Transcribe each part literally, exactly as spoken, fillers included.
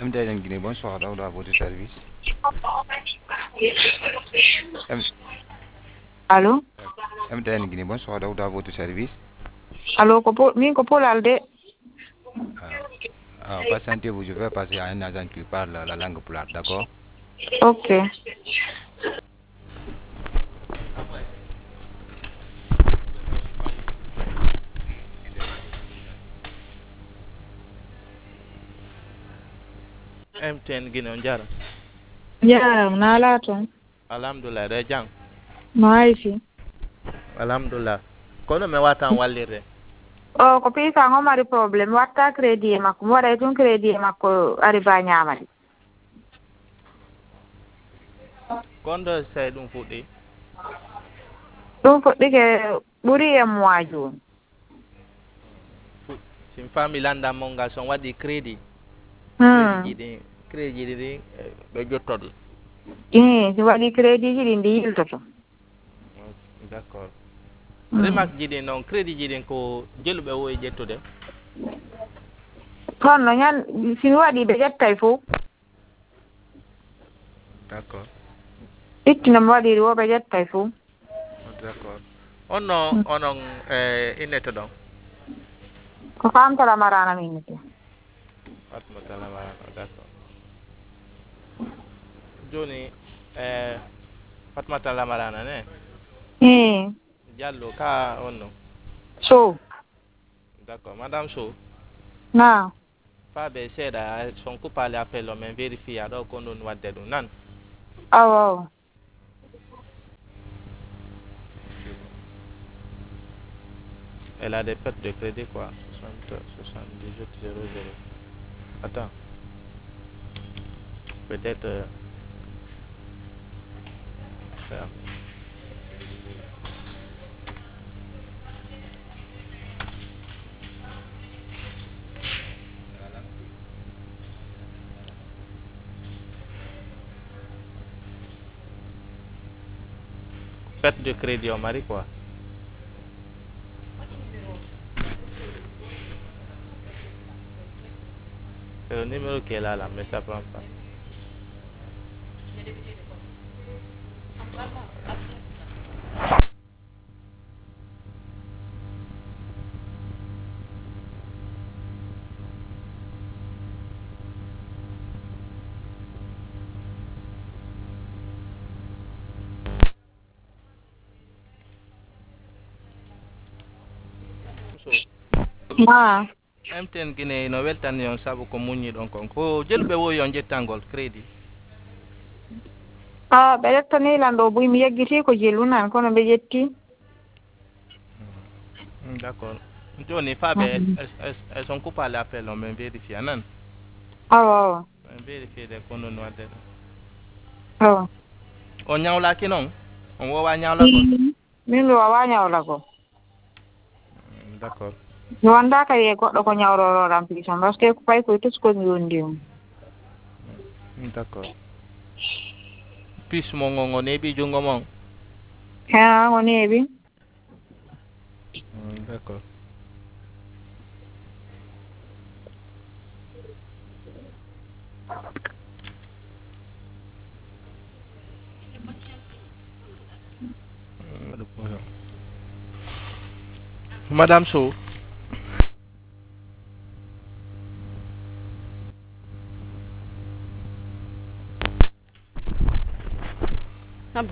M D N Guinée, bonsoir, Daouda à votre service. M- Allô? M D N Guinée, bonsoir, Daouda à votre service. Allô, Kopo, min Kopo Lalde. Ah, ah, patientez-vous, je vais passer à un agent qui parle la langue pulaar, d'accord? Ok. M T N Guinée on jara Jaram na laton. alhamdulillah da jang Maifi. alhamdulillah kono me watan wallirde Oh, ko pisa ngomari problem. Watta credit makko. Wada tun credit makko ari ba nyamadi. kondo say dum fuddi Dum fuddi ke buri e moaju. sim fami landa mongal son wadi crédit crédit Hmm. jidi crédit jidi be jottodi Eh, si wadi credit ji ndi yiltoto. d'accord Hmm. remak jidi non crédit jidi ko jelube woy jettude Kono nyan si wadi be jettay fu. d'accord Ikki nam wadi wo be jettay fu. d'accord onno onon eh ineto don Ko famtala marana minite. atma talama d'accord joni eh fatmata lamarana ne Eh. Diallo ka onno So. d'accord madame so Na. faɓe seeɗa son coupable appel o min vérifié aɗo ko ɗum wadde ɗum nan Awo. elle a des pertes de crédit quoi soixante soixante-dix-huit zéro zéro attends peut-être euh, ça. Perte de crédit au mari quoi c'est le numéro qui est là là mais ça prend pas so Ma. M T N Guinée no weltani on saabu ko muñi ɗon kon ko jeluɓe woyi on jettangol crédit Ah, ɓe yettani lanɗo buy mi yeggiti ko jellunan kono ɓe yetti. d' accord joni faɓe elles sont coupable appel o min vérifié nan Awo awo. min vérifié de ko ɗum wadde ɗum Awo. o ñawlaki noon on wowa ñawlagol Min mi wawa ñawlago. d' accord Mi wondaka wiye goɗɗo ko ñawrororam piison par ce que ko fay koye tuskoni yondi mum. d' accord puce mo ngon o neeɓi junngo mon Ha o neeɓi. d' accord madame Sow Abo.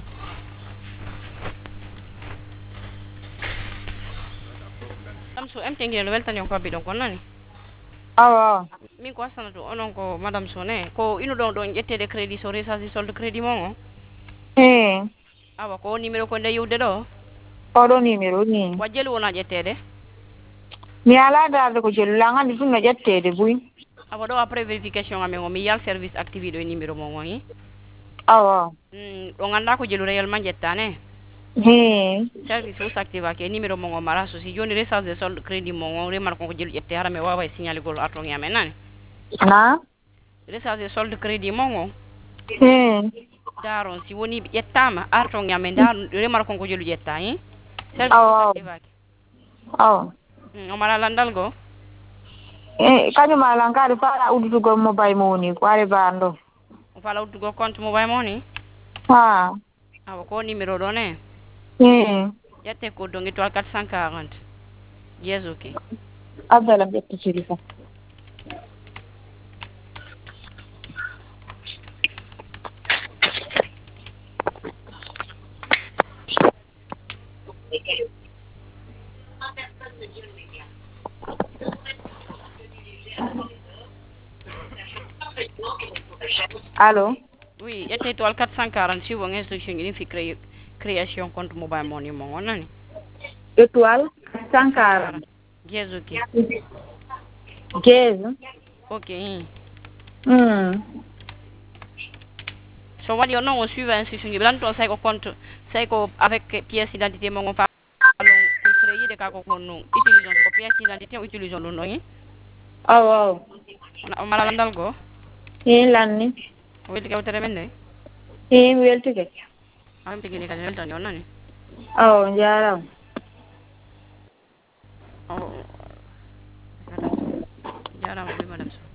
Madame So M T N Guinée lo weltani on ko abbi ɗon kon nani Awo awo. min ko wasana to onon ko madame So ne ko inu ɗon ɗon ƴettede crédit so recharge solde crédit mon o Eh. awa ko numéro ko nde yiwde ɗo Oɗo numéro ni. wa jelu wona ƴettede Mi ala darde ko jellula andi ɗum no ƴettede buy. awa ɗo après vérification amen o mi yiyal service activé ɗo e numéro mon o hi Awo awo. ɗo ganda ko jelu réellement ƴettane He. service fof activake e numéro mon o mara so si joni recharge solde crédit mon o remarque ko jelu ƴette hara mi wawa e signalé gol arton e amen nani Na. recharge solde crédit mon o He. daron si woni ƴettama arton e amen daron remarque ko jelu ƴetta hi service Awo fof awo. activake Awo. o mara landal go e kañum alan kadi faala uddutugo mobile money ko are bando o fala uddugo compte mobile money ha awa ko numéro ɗon e e ƴette ko dongi étoile quatre cent quarante yes ok abdalam ƴetta siri kam allo oui ƴette étoile quatre cent quarante suivre instruction ɗin fi créé création compte mobile money mo on nani étoile cent quarante yes ok quinze ok hmm so waɗi on noon o suiva instruction ji ɓe lanto say ko compte say ko avec pièce d'identité mo gon fa ɗum ko créé ka ko kon utilise on ko pièce d'identité o utilise on ɗum ɗon i aw aw o mala landal go hin lanni o welti kewtere men nde hin weltike awim tigui ni kadi weltani on nani aw jarama o jarama oui madame Sow